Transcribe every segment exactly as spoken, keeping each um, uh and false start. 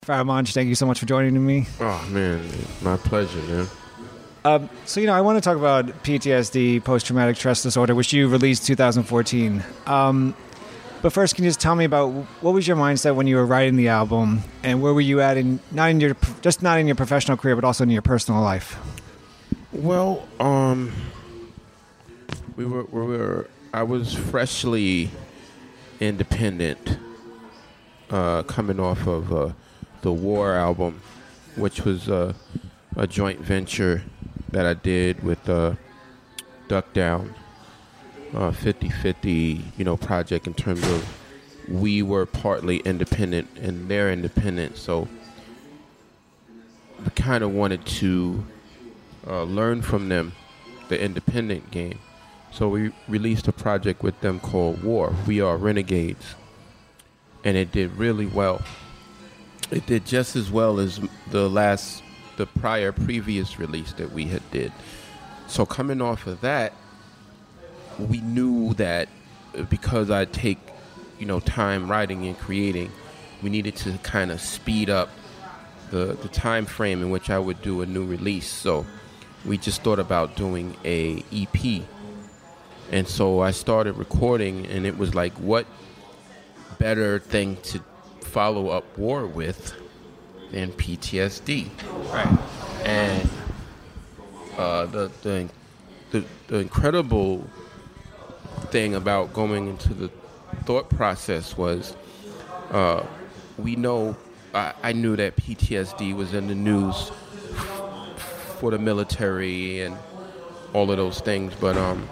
Faramonch, thank you so much for joining me. Oh, man, my pleasure, man. Um, so, you know, I want to talk about P T S D, post-traumatic stress disorder, which you released two thousand fourteen. Um, but first, can you just tell me about what was your mindset when you were writing the album, and where were you at in not in your just not in your professional career, but also in your personal life? Well, um, we were, we were I was freshly independent, uh, coming off of uh, the War album, which was uh, a joint venture that I did with uh, Duck Down, uh, fifty-fifty, you know, project in terms of we were partly independent and they're independent. So we kind of wanted to uh, learn from them, the independent game. So we released a project with them called War, We Are Renegades. And it did really well. It did just as well as the last, the prior previous release that we had did. So coming off of that, we knew that because I take, you know, time writing and creating, we needed to kind of speed up the, the time frame in which I would do a new release. So we just thought about doing a E P. And so I started recording, and it was like, what better thing to follow up War with than P T S D, right? And uh, the, the the the incredible thing about going into the thought process was, uh, we know I, I knew that P T S D was in the news for the military and all of those things, but um,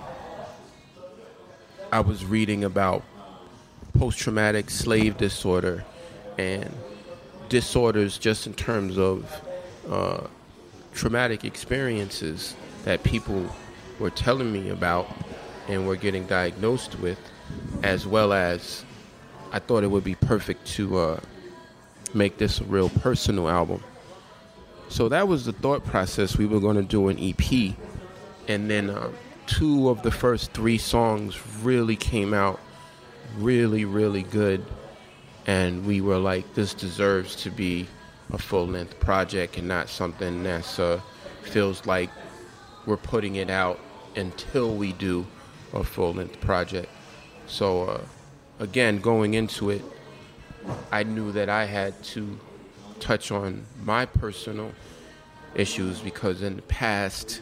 I was reading about post-traumatic slave disorder and disorders just in terms of uh, traumatic experiences that people were telling me about and were getting diagnosed with, as well as I thought it would be perfect to uh, make this a real personal album. So that was the thought process. We were going to do an E P, and then uh, two of the first three songs really came out really, really good, and we were like, this deserves to be a full-length project and not something that uh, feels like we're putting it out until we do a full-length project. So uh, again, going into it, I knew that I had to touch on my personal issues, because in the past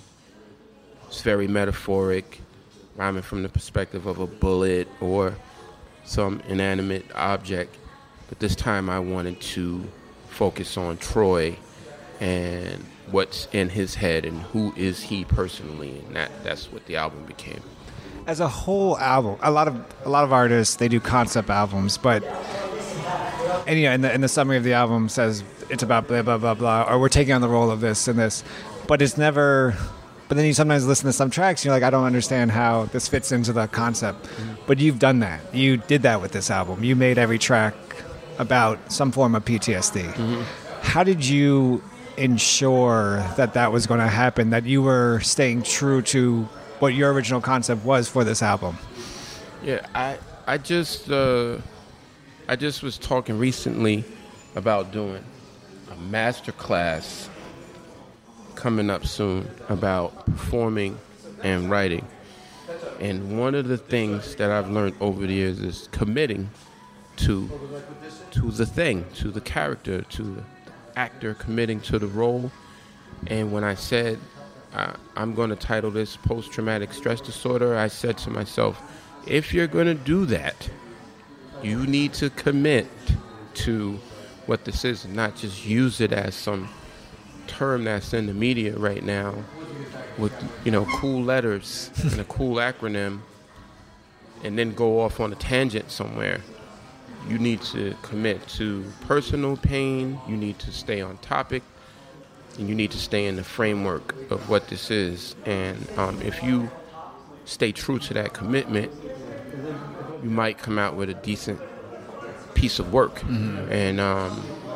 it's very metaphoric, rhyming from the perspective of a bullet or some inanimate object. But this time I wanted to focus on Troy and what's in his head and who is he personally, and that, that's what the album became. As a whole album, a lot of a lot of artists, they do concept albums, but and you know, in the in the summary of the album says it's about blah blah blah blah, or we're taking on the role of this and this, but it's never. But then you sometimes listen to some tracks, and you're like, I don't understand how this fits into the concept. Mm-hmm. But you've done that. You did that with this album. You made every track about some form of P T S D. Mm-hmm. How did you ensure that that was going to happen, that you were staying true to what your original concept was for this album? Yeah, I I just uh, I just was talking recently about doing a master class coming up soon about performing and writing. And one of the things that I've learned over the years is committing to to the thing, to the character, to the actor, committing to the role. And when I said uh, I'm going to title this Post-Traumatic Stress Disorder, I said to myself, if you're going to do that, you need to commit to what this is and not just use it as some term that's in the media right now with, you know, cool letters and a cool acronym, and then go off on a tangent somewhere. You need to commit to personal pain, you need to stay on topic, and you need to stay in the framework of what this is. And um, if you stay true to that commitment, you might come out with a decent piece of work. Mm-hmm. And um,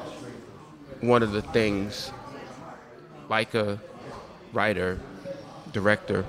one of the things, like a writer, director,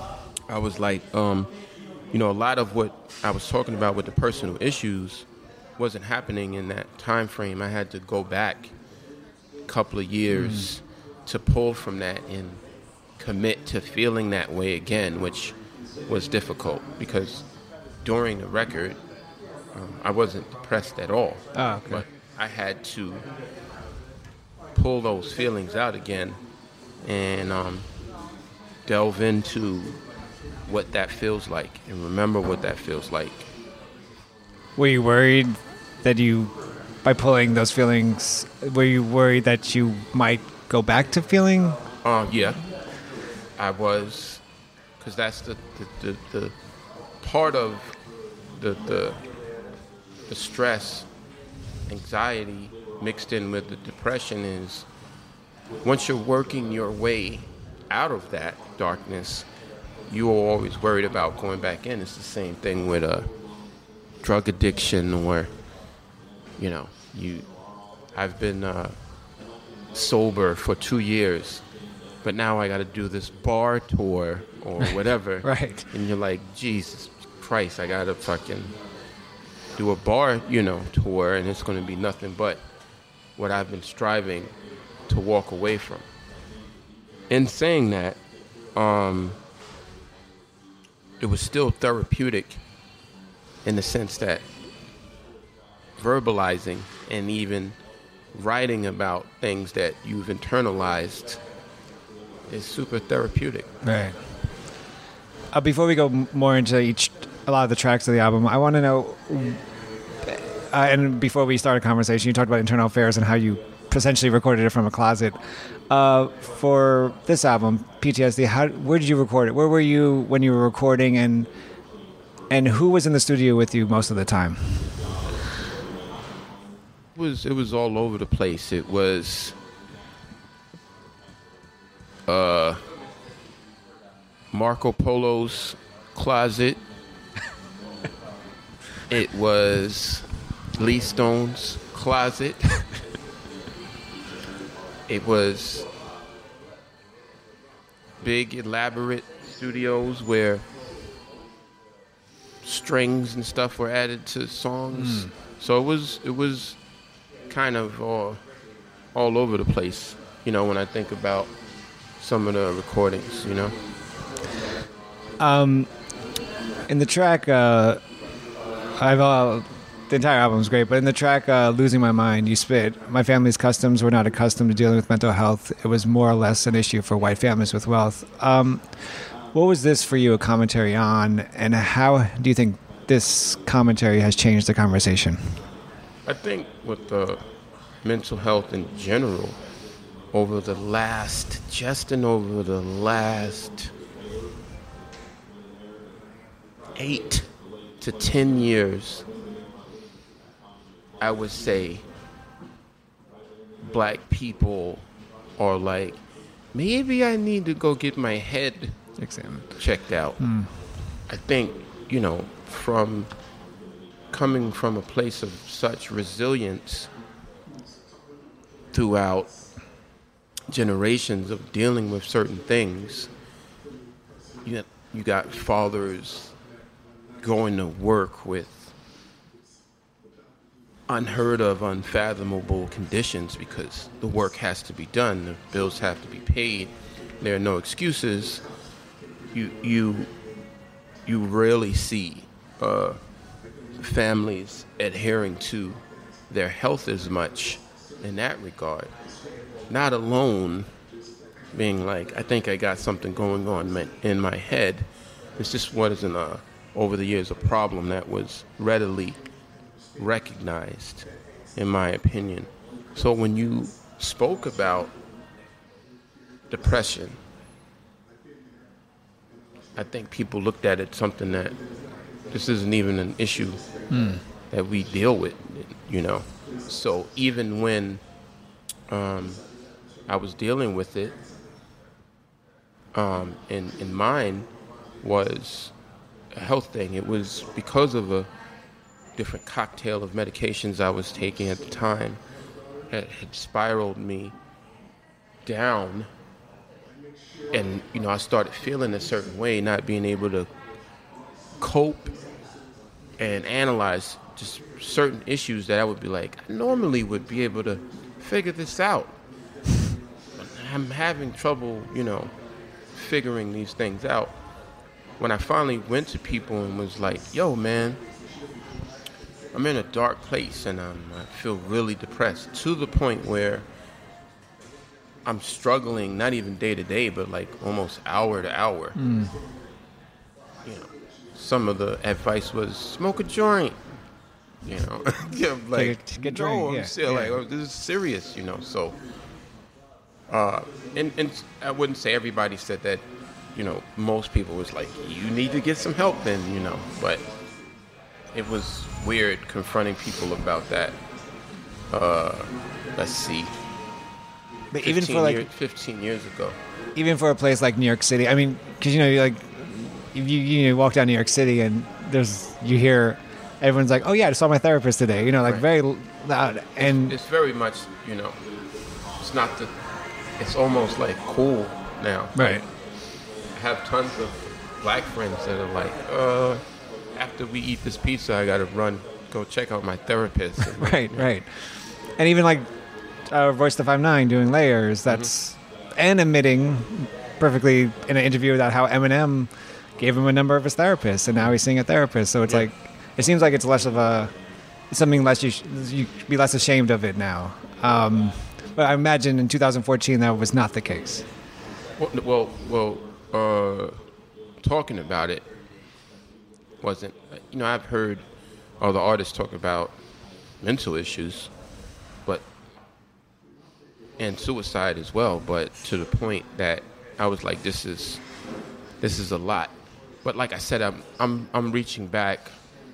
I was like, um, you know, a lot of what I was talking about with the personal issues wasn't happening in that time frame. I had to go back a couple of years mm. to pull from that and commit to feeling that way again, which was difficult because during the record, um, I wasn't depressed at all. Oh, okay. But I had to pull those feelings out again and um, delve into what that feels like and remember what that feels like. Were you worried that you, by pulling those feelings, were you worried that you might go back to feeling? Uh, yeah, I was, because that's the, the, the, the part of the, the the stress, anxiety mixed in with the depression is once you're working your way out of that darkness, you are always worried about going back in. It's the same thing with a drug addiction or, you know, you. I've been uh, sober for two years, but now I got to do this bar tour or whatever. Right. And you're like, Jesus Christ, I got to fucking do a bar, you know, tour, and it's going to be nothing but what I've been striving to walk away from. In saying that, um, it was still therapeutic in the sense that verbalizing and even writing about things that you've internalized is super therapeutic. Right. Uh, before we go m- more into each, a lot of the tracks of the album, I want to know, uh, and before we start a conversation, you talked about internal affairs and how you essentially recorded it from a closet. Uh, for this album, P T S D, how, where did you record it? Where were you when you were recording, and and who was in the studio with you most of the time? It was it was all over the place. It was uh, Marco Polo's closet. It was Lee Stone's closet. It was big, elaborate studios where strings and stuff were added to songs. Mm. So it was it was kind of all, all over the place, you know, when I think about some of the recordings, you know. Um, in the track, uh, I've uh, the entire album is great, but in the track uh, "Losing My Mind," you spit, "My family's customs were not accustomed to dealing with mental health. It was more or less an issue for white families with wealth." Um, what was this for you a commentary on, and how do you think this commentary has changed the conversation? I think with the mental health in general, over the last, just in over the last eight to ten years, I would say black people are like, maybe I need to go get my head examined, checked out. Mm. I think, you know, from coming from a place of such resilience throughout generations of dealing with certain things, you got, you got fathers going to work with unheard of, unfathomable conditions because the work has to be done, the bills have to be paid, there are no excuses. You you you rarely see uh, families adhering to their health as much in that regard. Not alone being like, I think I got something going on in my head. It's just wasn't a, over the years a problem that was readily recognized, in my opinion. So when you spoke about depression, I think people looked at it something that this isn't even an issue mm. that we deal with, you know. So even when um, I was dealing with it, um, and, and mine was a health thing. It was because of a different cocktail of medications I was taking at the time that had spiraled me down. And, you know, I started feeling a certain way, not being able to cope and analyze just certain issues that I would be like, I normally would be able to figure this out. But I'm having trouble, you know, figuring these things out. When I finally went to people and was like, yo, man, I'm in a dark place and I'm, I feel really depressed to the point where I'm struggling, not even day to day, but like almost hour to hour. Mm. You know, some of the advice was smoke a joint. You know, yeah, like Take a- get no, drink, I'm yeah, still yeah. like, oh, this is serious. You know, so uh, and and I wouldn't say everybody said that. You know, most people was like, you need to get some help then. You know, but it was weird confronting people about that. Uh, let's see. But even fifteen for like years, fifteen years ago. even for a place like New York City, I mean, because you know, you like if you you know, walk down New York City and there's you hear everyone's like, oh yeah, I saw my therapist today. You know, like Right. very loud and It's very much, you know, it's not the, it's almost like cool now. right. I have tons of black friends that are like, uh, after we eat this pizza, I gotta run, go check out my therapist. And, Right, right. And even like uh, Voice the Five Nine doing layers, that's and admitting perfectly in an interview about how Eminem gave him a number of his therapists, and now he's seeing a therapist. So it's Yeah. like it seems like it's less of a something less you sh- you should be less ashamed of it now. Um, but I imagine in two thousand fourteen that was not the case. Well, well, well uh, talking about it wasn't, you know, I've heard other artists talk about mental issues, but, and suicide as well, but to the point that I was like, this is, this is a lot. But like I said, I'm, I'm, I'm reaching back.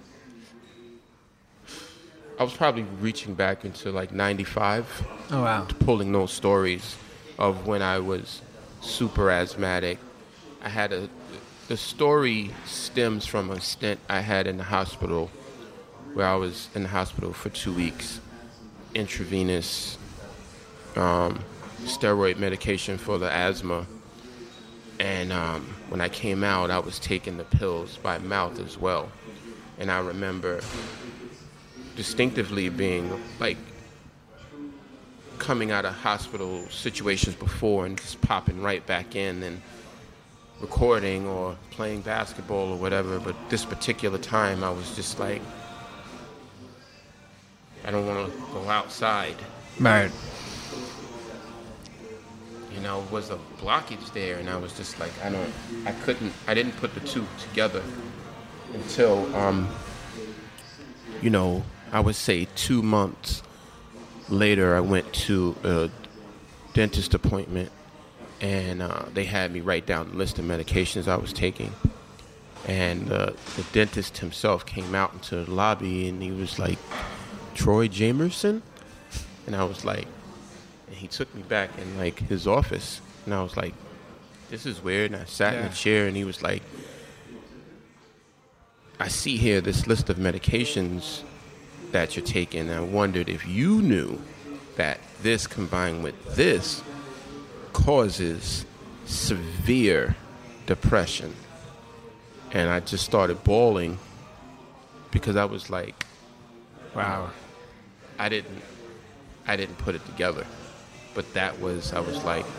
I was probably reaching back into like ninety-five. Oh wow. Pulling those stories of when I was super asthmatic. I had a, the story stems from a stint I had in the hospital where I was in the hospital for two weeks, intravenous um, steroid medication for the asthma. And um, when I came out, I was taking the pills by mouth as well. And I remember distinctively being like, coming out of hospital situations before and just popping right back in and recording or playing basketball or whatever. But this particular time, I was just like, I don't want to go outside. Right. You know, was a blockage there, and I was just like, I don't, I couldn't, I didn't put the two together until, um, you know, I would say two months later, I went to a dentist appointment, and uh, they had me write down the list of medications I was taking. And uh, the dentist himself came out into the lobby, and he was like, Troy Jamerson? And I was like, and he took me back in like his office, and I was like, this is weird. And I sat in Yeah. a chair, and he was like, I see here this list of medications that you're taking. I wondered if you knew that this combined with this causes severe depression. And I just started bawling because I was like, Wow. I didn't I didn't put it together. But that was, I was like,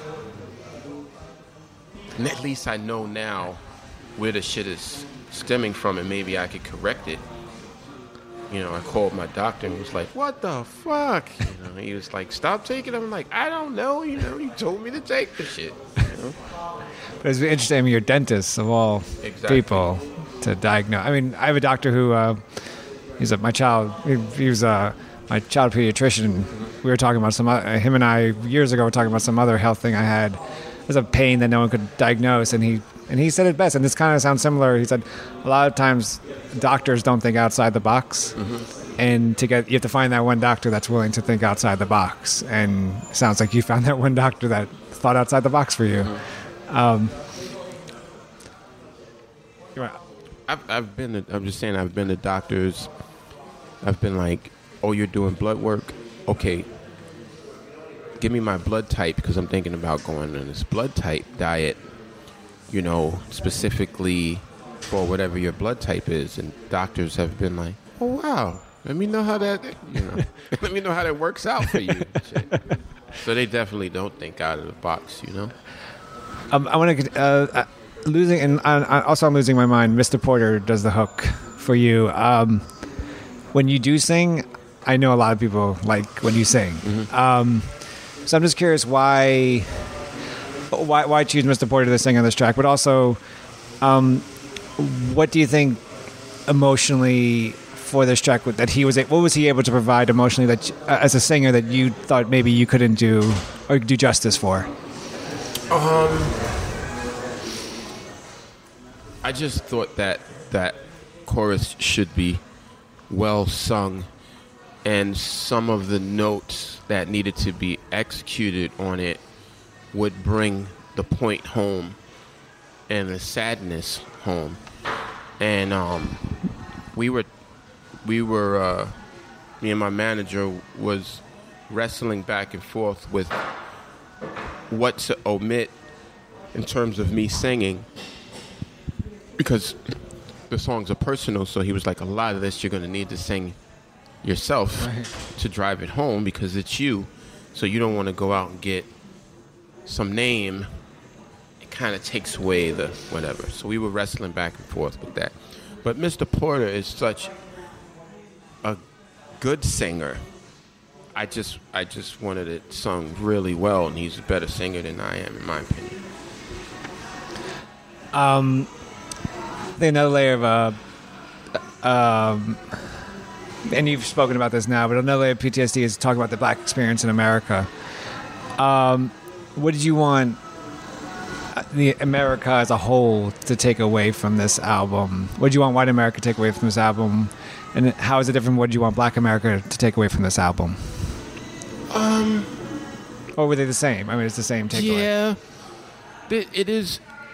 and at least I know now where the shit is stemming from, and maybe I could correct it. You know, I called my doctor and was like, what the fuck? You know, he was like, stop taking it. I'm like, I don't know. You know, you told me to take the shit. You know? But it's interesting. I mean, you're dentists of all Exactly. people to diagnose. I mean, I have a doctor who uh, he's a, my child. He, he was uh, my child pediatrician. We were talking about some. Uh, him and I years ago were talking about some other health thing I had. It was a pain that no one could diagnose, and he and he said it best. And this kind of sounds similar. He said a lot of times doctors don't think outside the box. Mm-hmm. And to get, you have to find that one doctor that's willing to think outside the box. And it sounds like you found that one doctor that thought outside the box for you. Mm-hmm. Um, I've, I've been, to, I'm just saying, I've been to doctors. I've been like, oh, you're doing blood work? Okay, give me my blood type because I'm thinking about going on this blood type diet, you know, specifically for whatever your blood type is. And doctors have been like, oh, wow, Let me know how that, you know, let me know how that works out for you. So they definitely don't think out of the box, you know. Um, I want to uh, uh, losing, and uh, also I'm losing my mind. Mister Porter does the hook for you. Um, when you do sing, I know a lot of people like when you sing. Mm-hmm. Um, so I'm just curious why, why, why choose Mister Porter to sing on this track, but also, um, what do you think emotionally for this track that he was? What was he able to provide emotionally that, uh, as a singer, that you thought maybe you couldn't do or do justice for? Um, I just thought that that chorus should be well sung, and some of the notes that needed to be executed on it would bring the point home and the sadness home. And um, we were, we were, uh, me and my manager was wrestling back and forth with what to omit in terms of me singing, because the songs are personal. So he was like, a lot of this you're going to need to sing yourself right. to drive it home, because it's you. So you don't want to go out and get some name. It kind of takes away the whatever. So we were wrestling back and forth with that. But Mister Porter is such a good singer. I just I just wanted it sung really well, and he's a better singer than I am, in my opinion. Um, I think another layer of uh, um, and you've spoken about this now, but another layer of P T S D is talk about the Black experience in America. Um, what did you want the America as a whole to take away from this album? What did you want white America to take away from this album? And how is it different? What did you want Black America to take away from this album? Um, or were they the same? I mean, it's the same takeaway. Yeah, it, it is.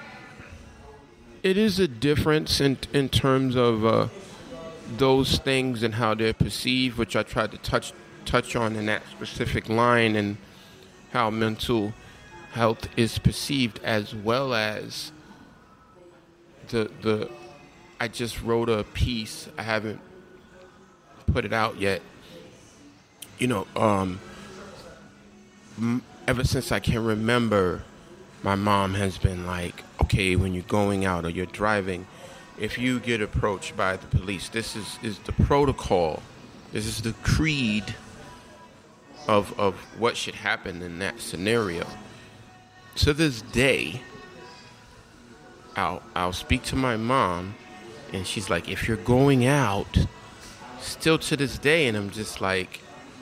It is a difference in in terms of uh, those things and how they're perceived, which I tried to touch touch on in that specific line, and how mental health is perceived, as well as the the. I just wrote a piece. I haven't put it out yet. You know, um, m- ever since I can remember, my mom has been like, okay, when you're going out or you're driving, if you get approached by the police, this is, is the protocol. This is the creed of of what should happen in that scenario. To this day, I'll I'll speak to my mom, and she's like, if you're going out, still to this day, and I'm just like,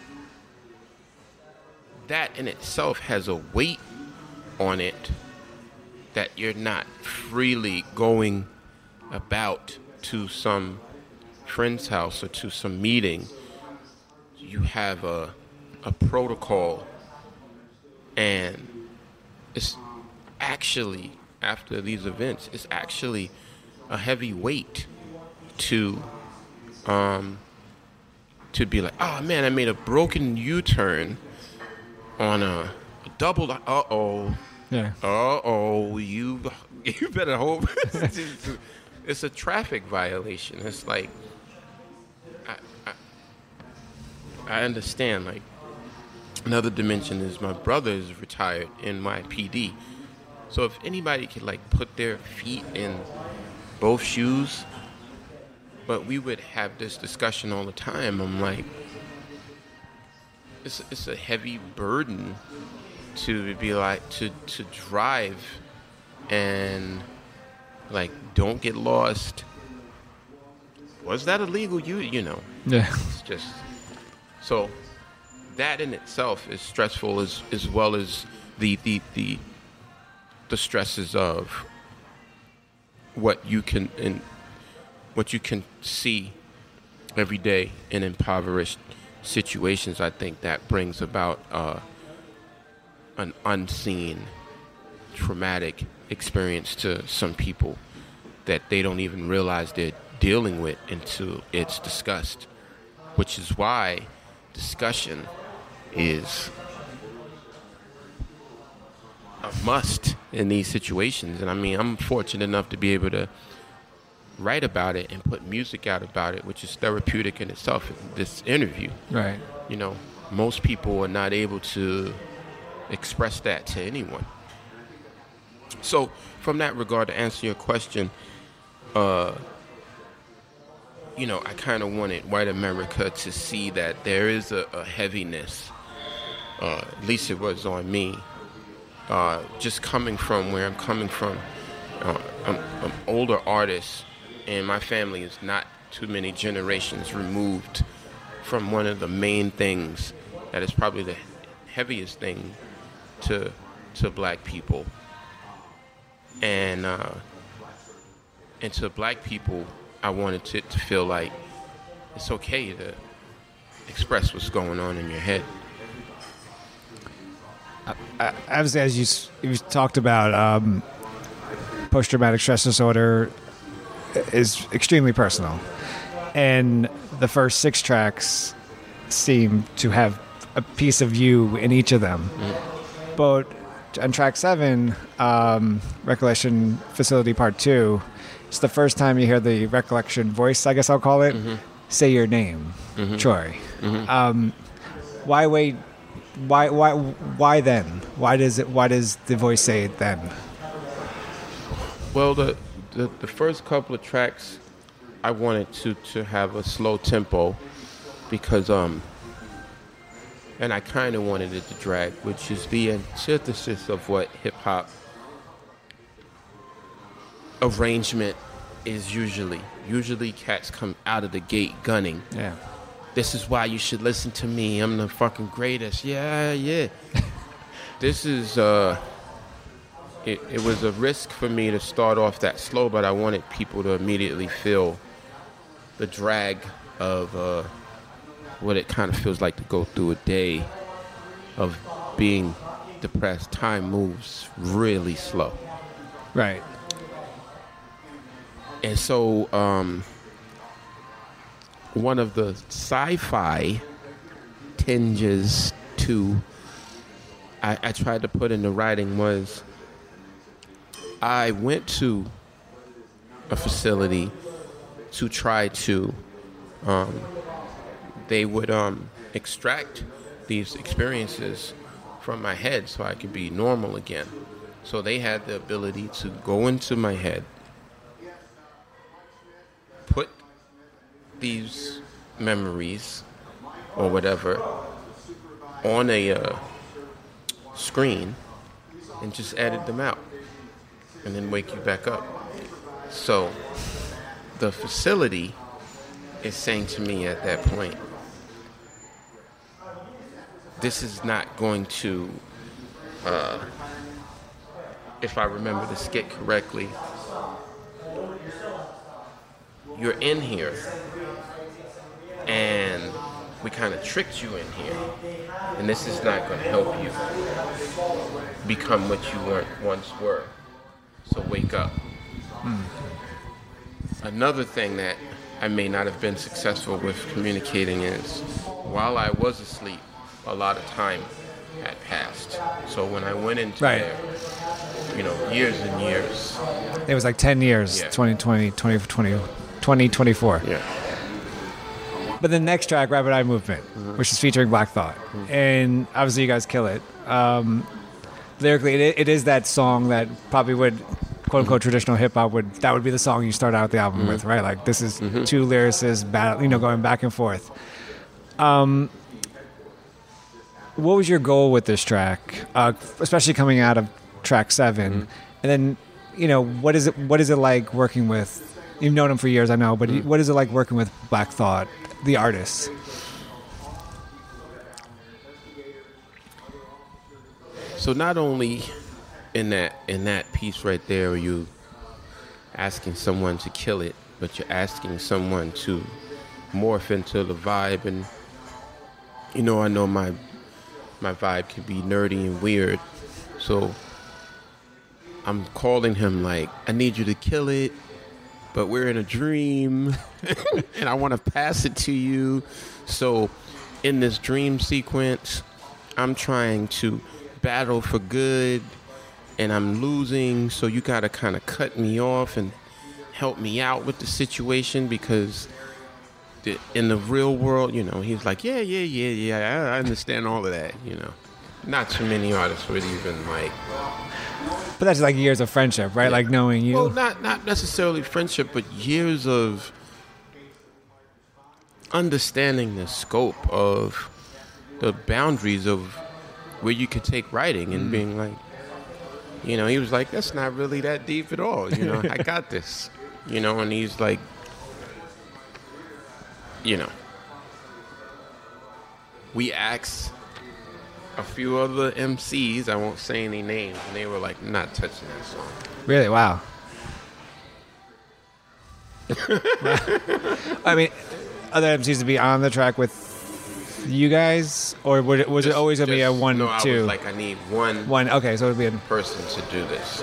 that in itself has a weight on it, that you're not freely going about to some friend's house or to some meeting. You have a a protocol, and it's actually, after these events, it's actually a heavy weight to um to be like, oh man, I made a broken U-turn on a, a double. Uh oh, yeah. Uh oh, you you better hope. It's a traffic violation. It's like, I, I I understand. Like, another dimension is my brother is retired in my P D, so if anybody could like put their feet in both shoes. But we would have this discussion all the time. I'm like, it's it's a heavy burden to be like to to drive and like don't get lost. Was that illegal? You you know. Yeah. It's just so that in itself is stressful, as as well as the the the the stresses of what you can in what you can see every day in impoverished situations. I think that brings about uh, an unseen traumatic experience to some people that they don't even realize they're dealing with until it's discussed, which is why discussion is a must in these situations. And I mean, I'm fortunate enough to be able to write about it and put music out about it, which is therapeutic in itself. This interview, Right. you know, most people are not able to express that to anyone. So, from that regard, to answer your question, uh, you know, I kind of wanted white America to see that there is a, a heaviness, uh, at least it was on me, uh, just coming from where I'm coming from. Uh, I'm an older artist, and my family is not too many generations removed from one of the main things that is probably the heaviest thing to to black people. And uh, and to black people, I wanted it to feel like it's okay to express what's going on in your head. As as you s- you talked about, um, post-traumatic stress disorder is extremely personal, and the first six tracks seem to have a piece of you in each of them. Mm. But on track seven, um, Recollection Facility Part Two, it's the first time you hear the recollection voice, I guess I'll call it, Mm-hmm. say your name, Mm-hmm. Troy. Mm-hmm. Um, why wait? Why why why then? Why does it? Why does the voice say it then? Well, the, the the first couple of tracks, I wanted to to have a slow tempo, because um, and I kind of wanted it to drag, which is the antithesis of what hip hop arrangement is usually. Usually, cats come out of the gate gunning. Yeah. This is why you should listen to me. I'm the fucking greatest. Yeah, yeah. This is, uh, it, it was a risk for me to start off that slow, but I wanted people to immediately feel the drag of uh, what it kind of feels like to go through a day of being depressed. Time moves really slow. Right. And so, um, one of the sci-fi tinges to I, I tried to put in the writing was I went to a facility to try to um, they would um, extract these experiences from my head so I could be normal again. So they had the ability to go into my head, put these memories or whatever on a uh, screen and just edit them out and then wake you back up. So the facility is saying to me at that point, this is not going to, uh, if I remember the skit correctly, you're in here and we kind of tricked you in here, and this is not going to help you become what you weren't once were. So wake up. Hmm. Another thing that I may not have been successful with communicating is, while I was asleep, a lot of time had passed. So when I went into right. there, you know, years and years. It was like ten years, yeah. twenty twenty, twenty twenty, twenty twenty-four. Yeah. But the next track, Rapid Eye Movement, mm-hmm. which is featuring Black Thought. Mm-hmm. And obviously you guys kill it. Um, lyrically, it, it is that song that probably would, quote unquote, mm-hmm. traditional hip hop would, that would be the song you start out the album mm-hmm. with, right? Like this is mm-hmm. two lyricists, battle, you know, going back and forth. Um, what was your goal with this track, uh, especially coming out of track seven? Mm-hmm. And then, you know, what is it, what is it like working with, you've known him for years, I know, but mm-hmm. what is it like working with Black Thought, the artist? So not only in that in that piece right there are you asking someone to kill it, but you're asking someone to morph into the vibe. And you know, I know my my vibe can be nerdy and weird, so I'm calling him like, I need you to kill it, but we're in a dream and I want to pass it to you. So in this dream sequence, I'm trying to battle for good and I'm losing, so you got to kind of cut me off and help me out with the situation because the, in the real world, you know, he was like, yeah, yeah, yeah, yeah, I, I understand all of that, you know. Not too many artists would even like. But that's like years of friendship, right? Yeah. Like knowing you. Well, not not necessarily friendship, but years of understanding the scope of the boundaries of where you could take writing and mm. being like, you know, he was like, that's not really that deep at all. You know, I got this. You know, and he's like, you know, we asked a few other M Cs, I won't say any names, and they were like, not touching that song. Really? Wow. I mean, other M Cs to be on the track with you guys, or was it, was just, it always going to be a one, no, two? I was like, I need one. One. Okay, so it would be a person to do this.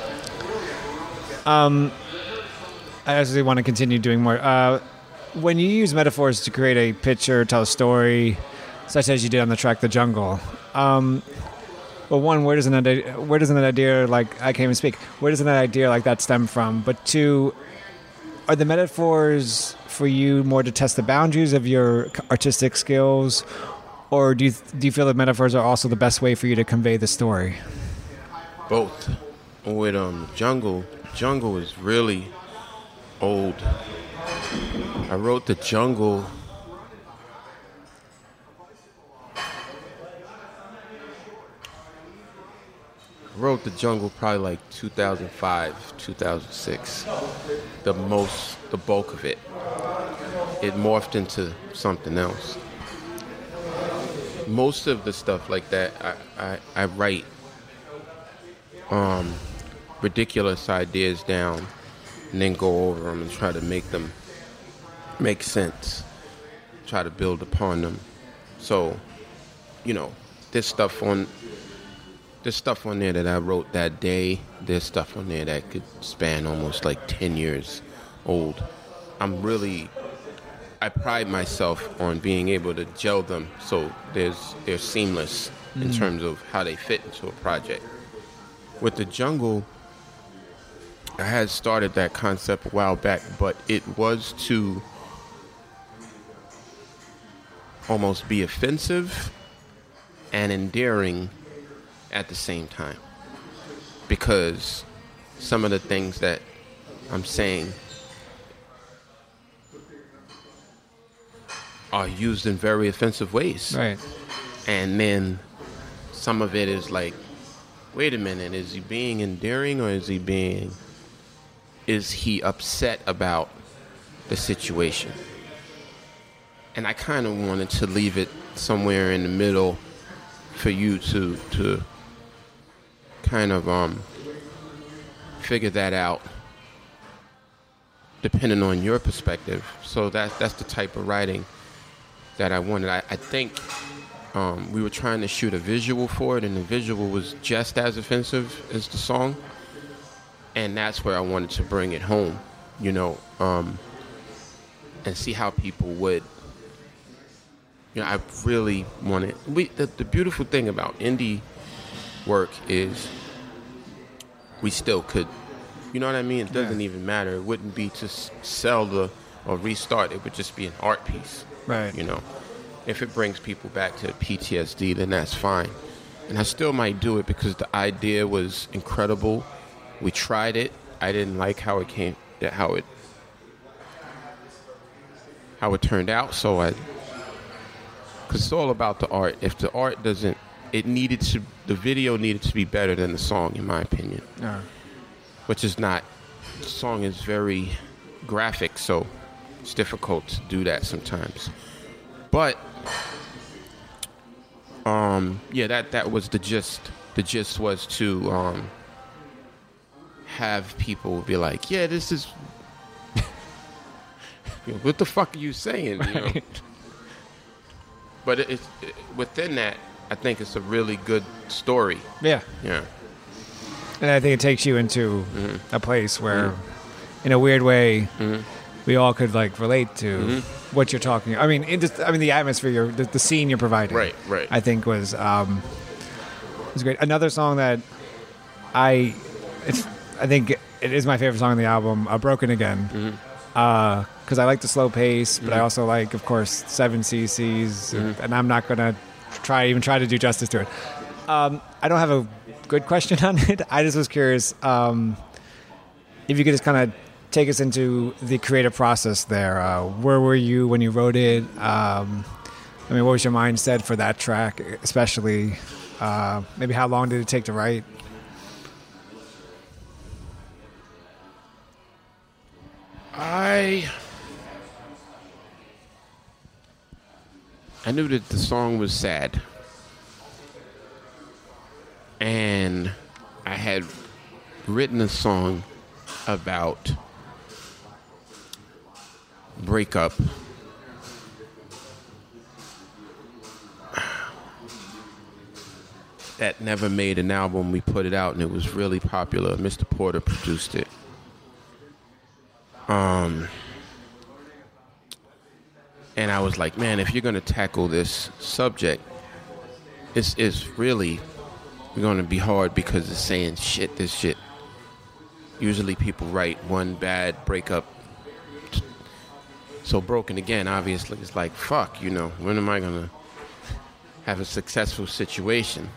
Um, I actually want to continue doing more. Uh, when you use metaphors to create a picture, tell a story, such as you did on the track "The Jungle," um, well, one, where does an idea, where does an idea like I can't even speak? Where does an idea like that stem from? But two, are the metaphors for you more to test the boundaries of your artistic skills, or do you do you feel that metaphors are also the best way for you to convey the story? Both. With um, Jungle, Jungle is really old. I wrote The Jungle wrote The Jungle probably like two thousand five, two thousand six. The most, the bulk of it. It morphed into something else. Most of the stuff like that, I, I, I write um, ridiculous ideas down and then go over them and try to make them make sense. Try to build upon them. So, you know, there's stuff on there's stuff on there that I wrote that day. There's stuff on there that could span almost like ten years old. I'm really I pride myself on being able to gel them so there's they're seamless mm. in terms of how they fit into a project. With The Jungle, I had started that concept a while back, but it was to almost be offensive and endearing at the same time. Because some of the things that I'm saying are used in very offensive ways. Right. And then some of it is like, wait a minute, is he being endearing or is he being, is he upset about the situation? And I kind of wanted to leave it somewhere in the middle for you to to kind of um, figure that out depending on your perspective. So that, that's the type of writing that I wanted. I, I think um, we were trying to shoot a visual for it, and the visual was just as offensive as the song. And that's where I wanted to bring it home, you know, um, and see how people would. You know, I really wanted. We the, the beautiful thing about indie work is we still could. You know what I mean? It doesn't yeah. even matter. It wouldn't be to s- sell the or restart. It would just be an art piece. Right. You know, if it brings people back to P T S D, then that's fine. And I still might do it because the idea was incredible. We tried it. I didn't like how it came, how it, how it turned out. So I, because it's all about the art. If the art doesn't, it needed to, the video needed to be better than the song, in my opinion. Uh. Which is not. The song is very graphic, so it's difficult to do that sometimes. But, um, yeah, that that was the gist. The gist was to um, have people be like, "Yeah, this is." What the fuck are you saying? You know? But it, it, it, within that, I think it's a really good story. Yeah. Yeah. And I think it takes you into mm-hmm. a place where, mm-hmm. in a weird way, mm-hmm. we all could like relate to mm-hmm. what you're talking. I mean, it just, I mean, the atmosphere, you're, the, the scene you're providing. Right, right. I think was um, was great. Another song that I, it's, I think it is my favorite song on the album, uh, "Broken Again," because Mm-hmm. uh, I like the slow pace, but I Mhm. also like, of course, seven C Cs, Mhm. and I'm not gonna try even try to do justice to it. Um, I don't have a good question on it. I just was curious um, if you could just kind of take us into the creative process there. Uh, where were you when you wrote it? Um, I mean, what was your mindset for that track, especially? Uh, maybe how long did it take to write? I I knew that the song was sad, and I had written a song about breakup. That never made an album. We put it out, and it was really popular. Mister Porter produced it. Um, and I was like, man, if you're going to tackle this subject, it's, it's really going to be hard because it's saying shit, this shit. Usually people write one bad breakup. So Broken Again, obviously, it's like, fuck, you know, when am I going to have a successful situation?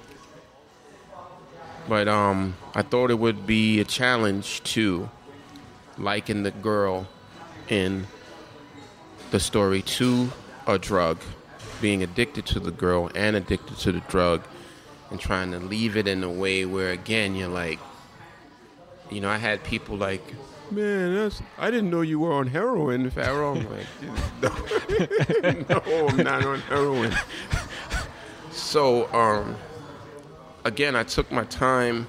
But um, I thought it would be a challenge to liken the girl in the story to a drug, being addicted to the girl and addicted to the drug, and trying to leave it in a way where, again, you're like, you know, I had people like, man, that's, I didn't know you were on heroin, Pharaoh. I'm like, no, I'm not on heroin. So, um, again, I took my time.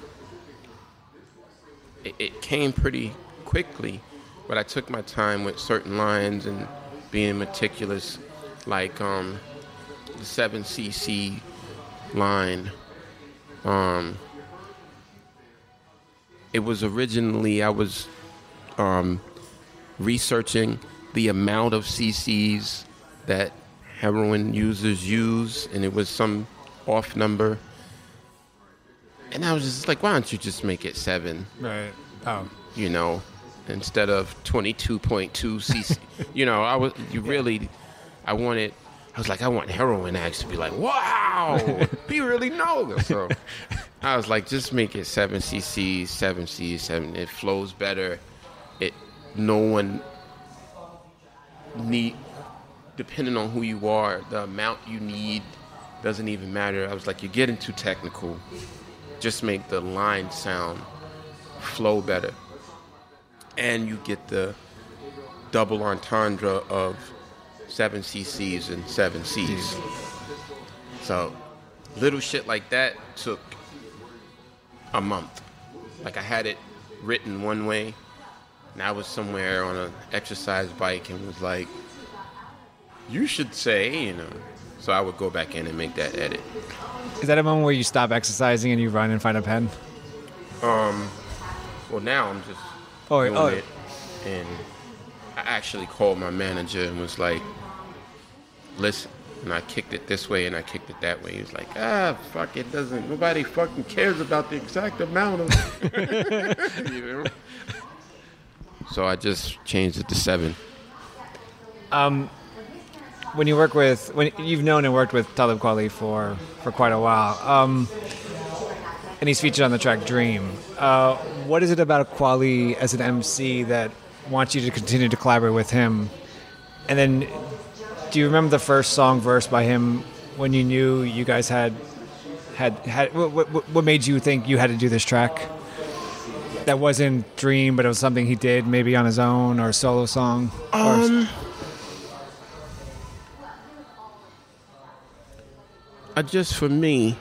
It, it came pretty quickly, but I took my time with certain lines and being meticulous, like um, the seven C C line. Um, it was originally, I was um, researching the amount of C Cs that heroin users use, and it was some off number. And I was just like, why don't you just make it seven? Right. Oh. You know, instead of twenty-two point two C C. You know, I was, you really, I wanted, I was like, I want heroin acts to be like, wow, he really knows. So I was like, just make it seven C Cs, seven Cs, seven. It flows better. It, no one need, depending on who you are, the amount you need doesn't even matter. I was like, you're getting too technical. Just make the line sound flow better. And you get the double entendre of seven C Cs and seven Cs. So little shit like that took a month. Like I had it written one way, and I was somewhere on an exercise bike and was like, you should say, you know. So I would go back in and make that edit. Is that a moment where you stop exercising and you run and find a pen? Um, well, now I'm just Oh, doing oh. it. And I actually called my manager and was like, listen. And I kicked it this way and I kicked it that way. He was like, ah, fuck, it doesn't, nobody fucking cares about the exact amount of, you know? So I just changed it to seven. Um, when you work with, when you've known and worked with Talib Kweli for, for quite a while, um, and he's featured on the track Dream, uh, what is it about Kweli as an M C that wants you to continue to collaborate with him? And then, do you remember the first song verse by him when you knew you guys had, had, had what, what, what made you think you had to do this track? That wasn't Dream, but it was something he did maybe on his own or a solo song? Um... I just, for me,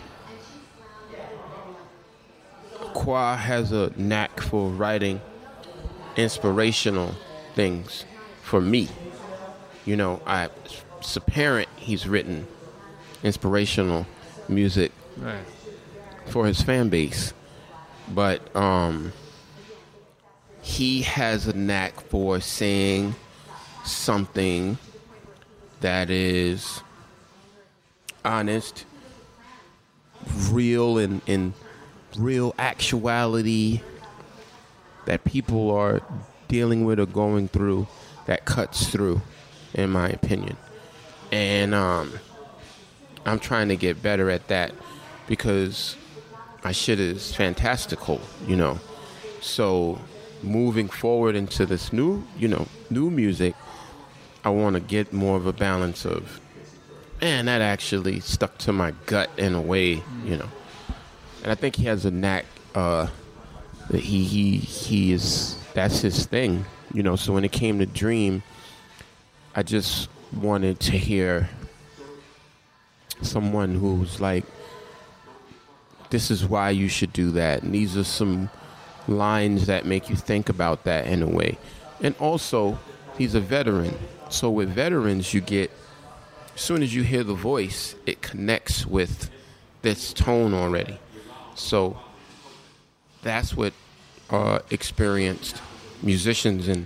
Kwa has a knack for writing inspirational things for me. You know, I, as a parent, he's written inspirational music Right. for his fan base. But um, he has a knack for saying something that is honest, real, and in real actuality, that people are dealing with or going through that cuts through, in my opinion. And um, I'm trying to get better at that because my shit is fantastical, you know. So moving forward into this new, you know, new music, I want to get more of a balance of, man, that actually stuck to my gut in a way, you know. And I think he has a knack, uh, that he, he, he is, that's his thing, you know. So when it came to Dream, I just wanted to hear someone who's like, this is why you should do that. And these are some lines that make you think about that in a way. And also, he's a veteran. So with veterans, you get, as soon as you hear the voice, it connects with this tone already. So that's what uh, experienced musicians and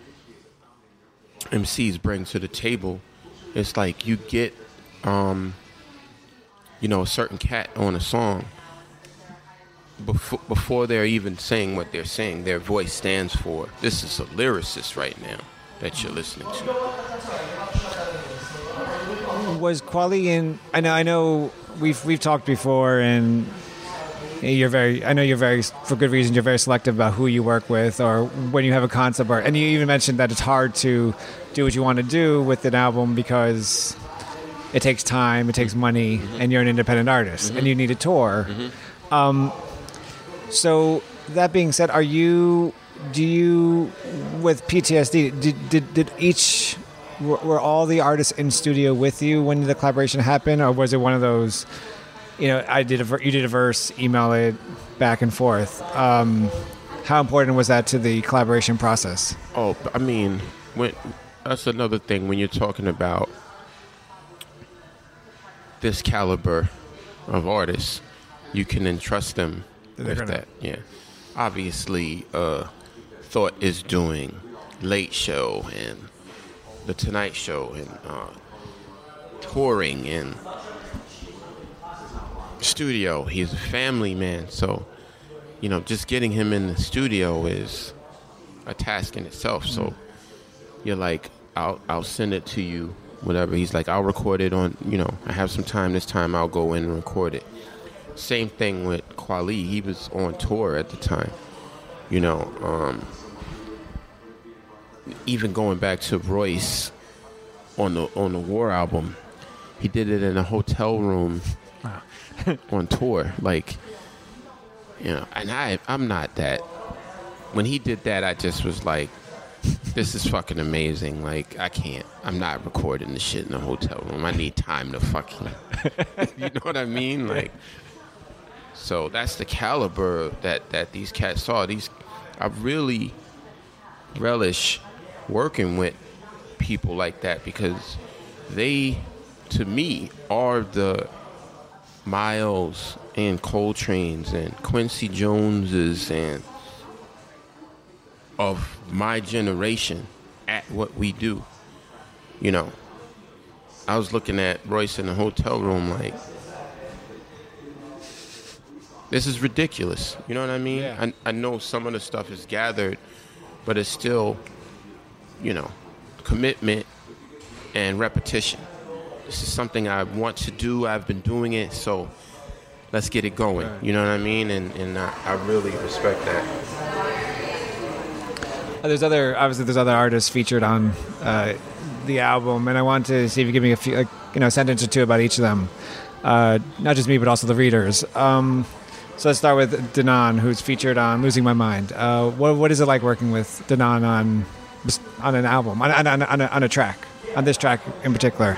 M Cs bring to the table. It's like you get, um, you know, a certain cat on a song. Before, before they're even saying what they're saying, their voice stands for, this is a lyricist right now that you're listening to. Was Kweli in? I know, I know. We've we've talked before, and you're very. I know you're very, for good reason. You're very selective about who you work with, or when you have a concept art. And you even mentioned that it's hard to do what you want to do with an album because it takes time, it takes money, mm-hmm. and you're an independent artist, mm-hmm. and you need a tour. Mm-hmm. Um, so that being said, are you? Do you, with P T S D, did did, did each? Were all the artists in studio with you when the collaboration happened, or was it one of those, you know, I did a, you did a verse, email it back and forth? Um, how important was that to the collaboration process? Oh, I mean, when that's another thing when you're talking about this caliber of artists, you can entrust them They're with gonna... that. Yeah, obviously, uh, Thought is doing Late Show and The Tonight Show and uh, touring and studio. He's a family man, so you know, just getting him in the studio is a task in itself. Mm-hmm. So you're like, I'll I'll send it to you, whatever. He's like, I'll record it on, you know, I have some time this time. I'll go in and record it. Same thing with Kweli. He was on tour at the time, you know. Um, Even going back to Royce on the on the War album, he did it in a hotel room wow. on tour. Like, you know, and I I'm not that. When he did that, I just was like, this is fucking amazing. Like, I can't. I'm not recording this shit in a hotel room. I need time to fucking. You know what I mean? Like, so that's the caliber that that these cats saw. These, I really relish working with people like that because they, to me, are the Miles and Coltrane's and Quincy Joneses and of my generation at what we do. You know, I was looking at Royce in the hotel room like, this is ridiculous. You know what I mean? Yeah. I, I know some of the stuff is gathered, but it's still, you know, commitment and repetition. This is something I want to do. I've been doing it, so let's get it going. Right. You know what I mean? And and I, I really respect that. There's other, obviously, there's other artists featured on uh, the album, and I want to see if you give me a few, like, you know, a sentence or two about each of them. Uh, not just me, but also the readers. Um, so let's start with Danan, who's featured on "Losing My Mind." Uh, what what is it like working with Danan on? on an album, on, on, on, a, on a track, on this track in particular?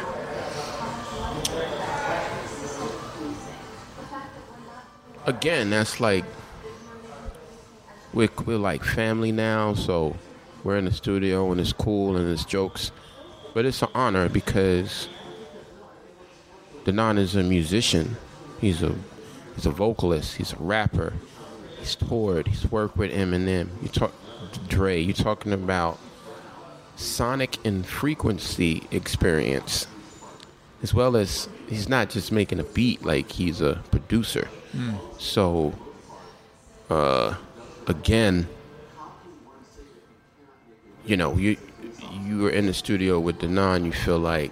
Again, that's like, we're, we're like family now, so we're in the studio and it's cool and it's jokes, but it's an honor because Danan is a musician. He's a he's a vocalist. He's a rapper. He's toured. He's worked with Eminem. You talk Dre. You're talking about sonic and frequency experience, as well as he's not just making a beat, like he's a producer. Mm. So uh again, you know, you you were in the studio with Denon, you feel like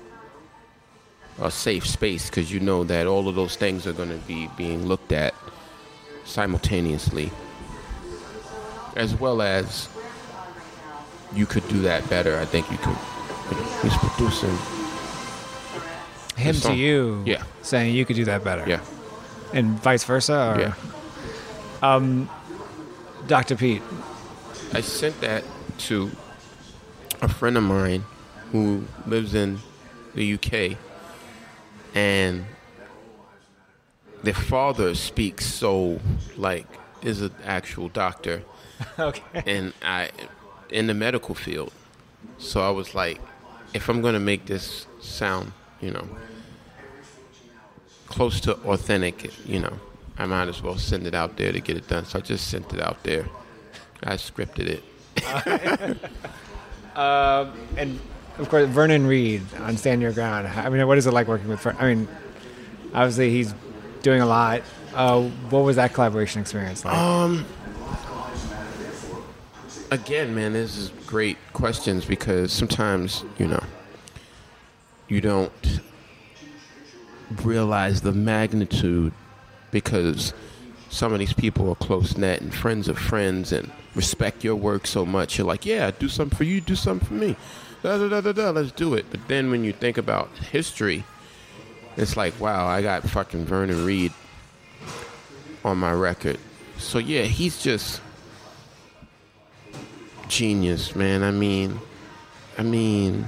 a safe space because you know that all of those things are going to be being looked at simultaneously, as well as you could do that better. I think you could. You know, he's producing him to you, yeah, saying you could do that better, yeah, and vice versa. Or, yeah. Um, Doctor Pete. I sent that to a friend of mine who lives in the U K, and their father speaks so like is an actual doctor, okay, and I in the medical field. So I was like, if I'm gonna make this sound, you know, close to authentic, you know, I might as well send it out there to get it done. So I just sent it out there. I scripted it. um, and of course, Vernon Reid on Stand Your Ground. I mean, what is it like working with Vernon? I mean, obviously he's doing a lot. Uh, what was that collaboration experience like? Um, again, man, this is great questions because sometimes, you know, you don't realize the magnitude because some of these people are close-knit and friends of friends and respect your work so much. You're like, yeah, do something for you, do something for me. Da, da, da, da, da, let's do it. But then when you think about history, it's like, wow, I got fucking Vernon Reid on my record. So, yeah, he's just genius, man. I mean, I mean,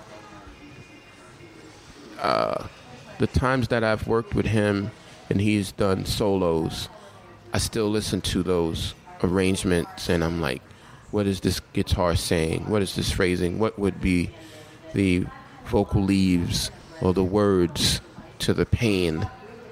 uh, the times that I've worked with him and he's done solos, I still listen to those arrangements and I'm like, what is this guitar saying? What is this phrasing? What would be the vocal leaves or the words to the pain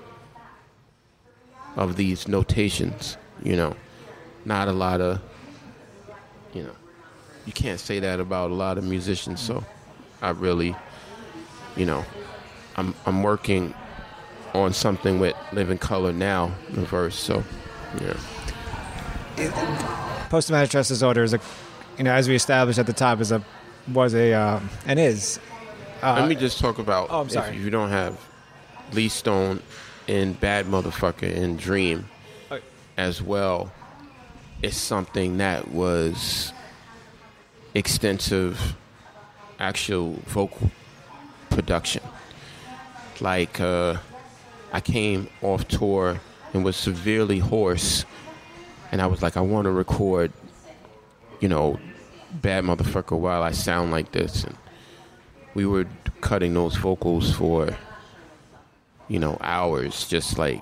of these notations? You know, not a lot of, you know, you can't say that about a lot of musicians. So I really, you know, I'm I'm working on something with Living Color now, the verse. So, yeah. Post-traumatic stress disorder is a, you know, as we established at the top, is a was a uh, and is. Uh, Let me just talk about. Oh, I'm sorry. If you don't have Lee Stone and Bad Motherfucker and Dream uh, as well, it's something that was extensive, actual vocal production. Like uh, I came off tour and was severely hoarse. And I was like, I want to record, you know, Bad Motherfucker while I sound like this. And we were cutting those vocals for, you know, hours, just like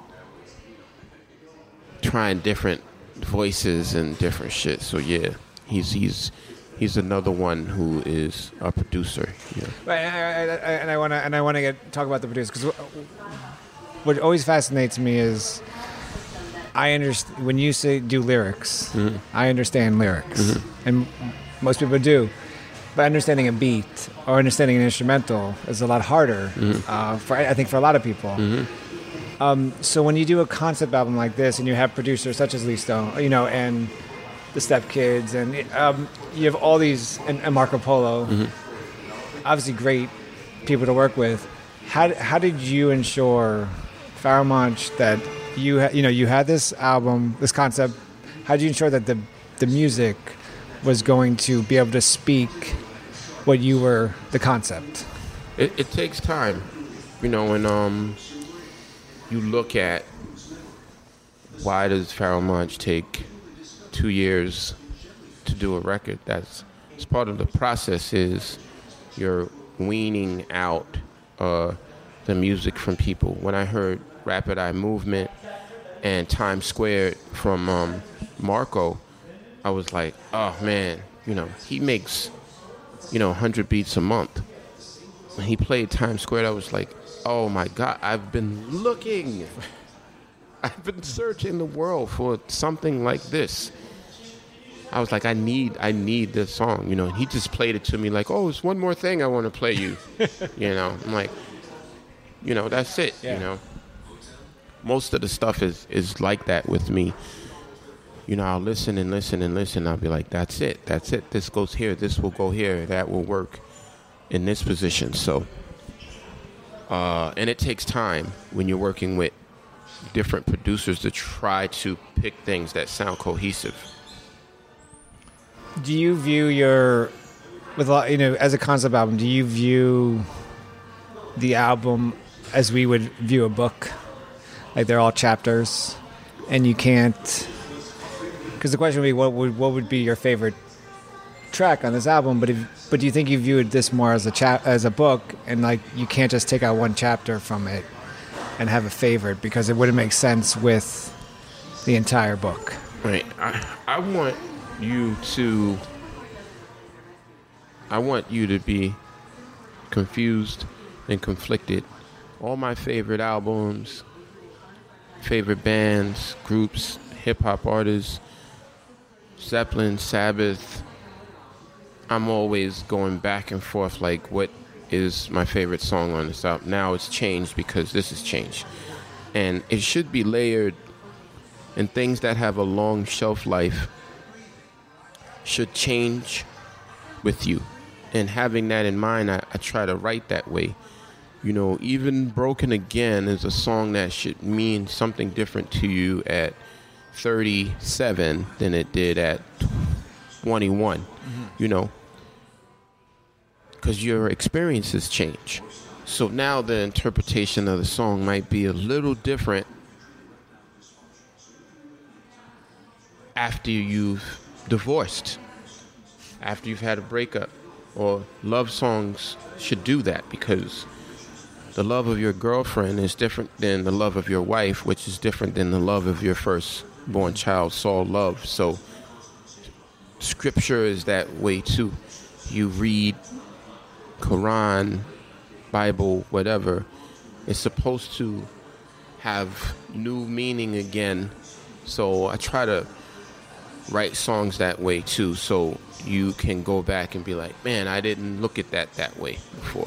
trying different voices and different shit. So yeah, he's he's he's another one who is a producer. Yeah. Right, and I, I, and I want to and I want to get talk about the producer because what always fascinates me is. I understand when you say do lyrics. Mm-hmm. I understand lyrics, mm-hmm. and most people do. But understanding a beat or understanding an instrumental is a lot harder. Mm-hmm. Uh, for I think for a lot of people. Mm-hmm. Um, so when you do a concept album like this, and you have producers such as Lee Stone, you know, and the Step Kids, and um, you have all these, and, and Marco Polo, mm-hmm. obviously great people to work with. How how did you ensure, Pharoah Monch, that You ha- you know you had this album, this concept. How did you ensure that the the music was going to be able to speak what you were, the concept? It, it takes time, you know, and um, you look at why does Pharoah Monch take two years to do a record? That's it's part of the process. Is you're weaning out uh, the music from people. When I heard Rapid Eye Movement and Times Squared from um, Marco, I was like, oh man, you know, he makes, you know, one hundred beats a month. When he played Times Squared, I was like, oh my God, I've been looking. I've been searching the world for something like this. I was like, I need, I need this song, you know, and he just played it to me like, oh, it's one more thing I want to play you, you know. I'm like, you know, that's it, yeah. You know. Most of the stuff is, is like that with me. you know, I'll listen and listen and listen. I'll be like, that's it. That's it. This goes here. This will go here. That will work in this position. So, uh, and it takes time when you're working with different producers to try to pick things that sound cohesive. Do you view your, with a lot, you know, as a concept album, do you view the album as we would view a book? Like they're all chapters, and you can't. Because the question would be, what would what would be your favorite track on this album? But if, but do you think you viewed this more as a chap as a book, and like you can't just take out one chapter from it and have a favorite because it wouldn't make sense with the entire book? Right. I I want you to. I want you to be confused and conflicted. All my favorite albums, favorite bands, groups, hip-hop artists, Zeppelin, Sabbath, I'm always going back and forth like, what is my favorite song on this album? Now it's changed because this has changed. And it should be layered, and things that have a long shelf life should change with you. And having that in mind, I, I try to write that way. You know, even Broken Again is a song that should mean something different to you at thirty-seven than it did at twenty-one, mm-hmm. you know, because your experiences change. So now the interpretation of the song might be a little different after you've divorced, after you've had a breakup. Or love songs should do that, because the love of your girlfriend is different than the love of your wife, which is different than the love of your firstborn child, Saul Love. So scripture is that way too. You read Quran, Bible, whatever, it's supposed to have new meaning again. So I try to write songs that way too, so you can go back and be like, man, I didn't look at that that way before.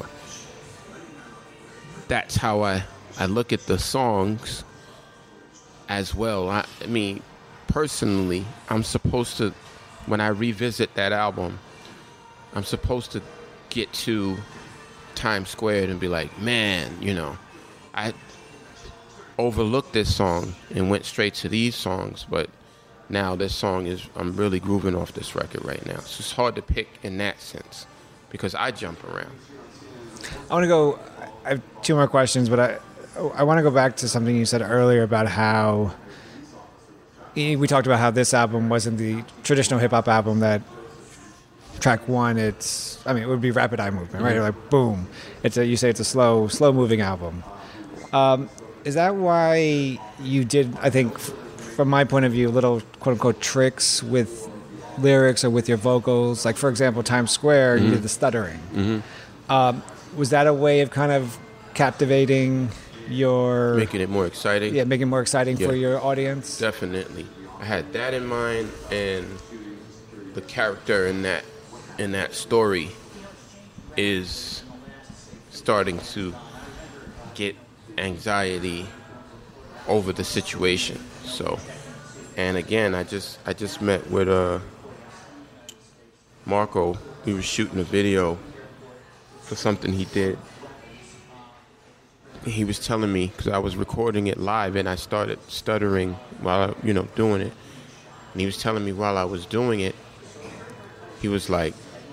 That's how I, I look at the songs as well. I, I mean, personally, I'm supposed to, when I revisit that album, I'm supposed to get to Times Square and be like, man, you know, I overlooked this song and went straight to these songs, but now this song is, I'm really grooving off this record right now. So it's hard to pick in that sense because I jump around. I want to go, I have two more questions, but I I want to go back to something you said earlier about how, we talked about how this album wasn't the traditional hip-hop album that track one, it's, I mean, it would be rapid eye movement, right? Mm-hmm. Like, boom. It's a, you say it's a slow, slow-moving album. Um, is that why you did, I think, from my point of view, little quote-unquote tricks with lyrics or with your vocals? Like, for example, Times Square, mm-hmm. you did the stuttering. Mm-hmm. Um, was that a way of kind of captivating your... Making it more exciting? Yeah, making it more exciting yeah. for your audience? Definitely. I had that in mind, and the character in that in that story is starting to get anxiety over the situation. So, and again, I just I just met with uh, Marco. He was shooting a video for something he did. He was telling me, because I was recording it live and I started stuttering while I, you know, doing it. And he was telling me while I was doing it, he was like,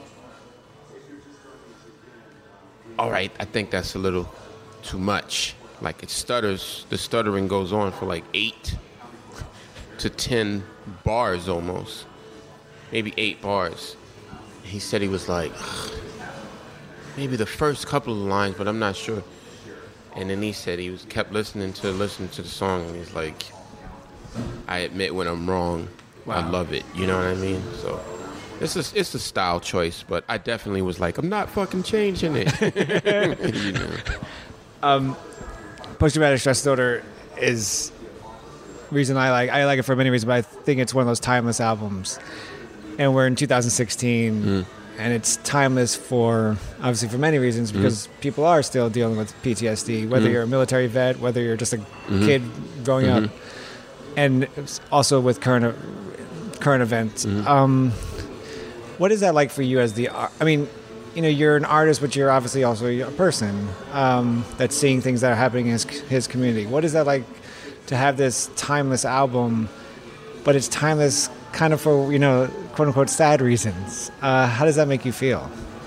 all right, I think that's a little too much. Like, it stutters, the stuttering goes on for like eight to ten bars almost. Maybe eight bars. He said he was like, maybe the first couple of lines, but I'm not sure. And then he said he was kept listening to listening to the song, and he's like, I admit when I'm wrong. Wow. I love it. You know what I mean? So it's a, it's a style choice, but I definitely was like, I'm not fucking changing it. You know? Um, Post-Traumatic Stress Disorder is reason I like I like it for many reasons, but I think it's one of those timeless albums. And we're in two thousand sixteen. Mm. And it's timeless for, obviously, for many reasons, because mm-hmm. people are still dealing with P T S D, whether mm-hmm. you're a military vet, whether you're just a mm-hmm. kid growing mm-hmm. up. And also with current current events. Mm-hmm. Um, what is that like for you as the? ar- I mean, you know, you're an artist, but you're obviously also a person um, that's seeing things that are happening in his, his community. What is that like to have this timeless album, but it's timeless kind of for, you know, quote unquote sad reasons? Uh, how does that make you feel?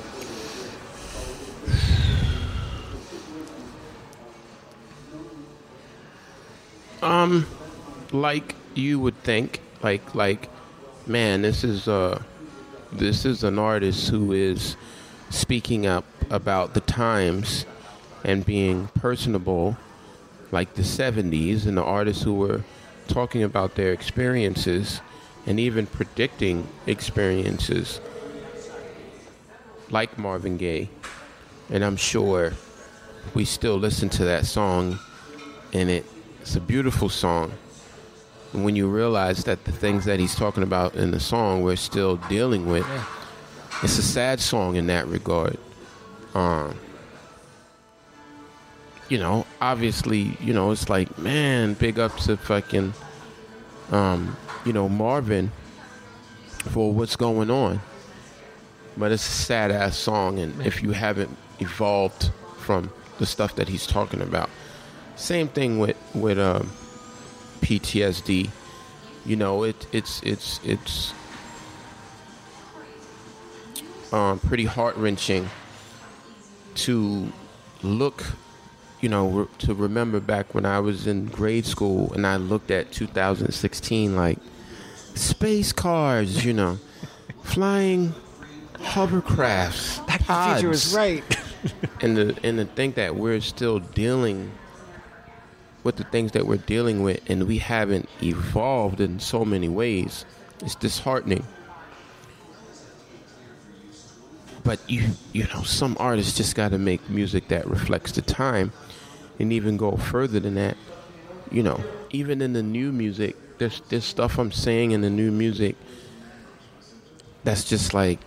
Um, like you would think, like like, man, this is uh, this is an artist who is speaking up about the times and being personable, like the seventies, and the artists who were talking about their experiences and even predicting experiences, like Marvin Gaye. And I'm sure we still listen to that song, and it. It's a beautiful song. And when you realize that the things that he's talking about in the song we're still dealing with, yeah. It's a sad song in that regard. Um, you know, obviously, you know, it's like, man, big up to fucking, um, you know, Marvin for what's going on. But it's a sad-ass song, and if you haven't evolved from the stuff that he's talking about. Same thing with with um, P T S D. You know, it it's it's it's um, pretty heart wrenching to look. You know, re- to remember back when I was in grade school and I looked at two thousand sixteen like space cars. You know, flying hovercrafts. Back to the Future was right. and the and to think that we're still dealing with the things that we're dealing with, and we haven't evolved in so many ways. It's disheartening. But you you know, some artists just got to make music that reflects the time, and even go further than that. You know, even in the new music, there's there's stuff I'm saying in the new music that's just like,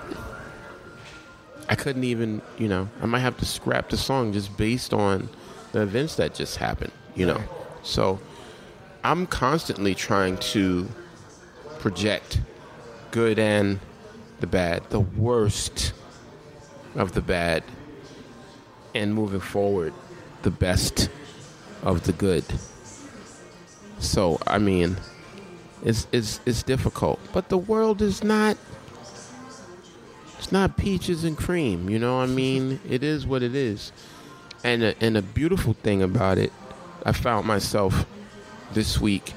I couldn't even, you know, I might have to scrap the song just based on the events that just happened. You know, so I'm constantly trying to project good and the bad, the worst of the bad, and moving forward, the best of the good. So, I mean, it's it's it's difficult, but the world is not. It's not peaches and cream, you know. I mean, it is what it is, and a, and a beautiful thing about it. I found myself this week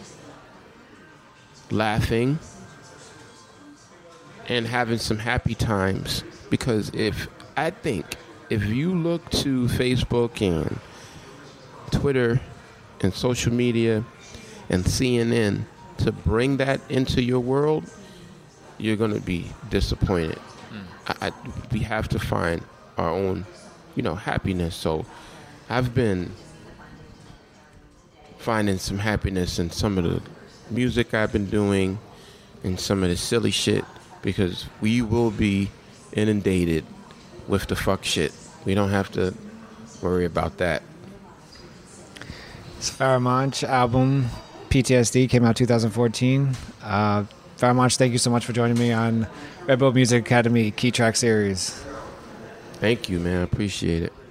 laughing and having some happy times, because if I think if you look to Facebook and Twitter and social media and C N N to bring that into your world, you're going to be disappointed. Mm. I, I, we have to find our own, you know, happiness. So I've been finding some happiness in some of the music I've been doing and some of the silly shit, because we will be inundated with the fuck shit. We don't have to worry about that. Pharoah Monch album P T S D came out two thousand fourteen. Uh, Pharoah Monch, thank you so much for joining me on Red Bull Music Academy Key Track Series. Thank you, man. I appreciate it.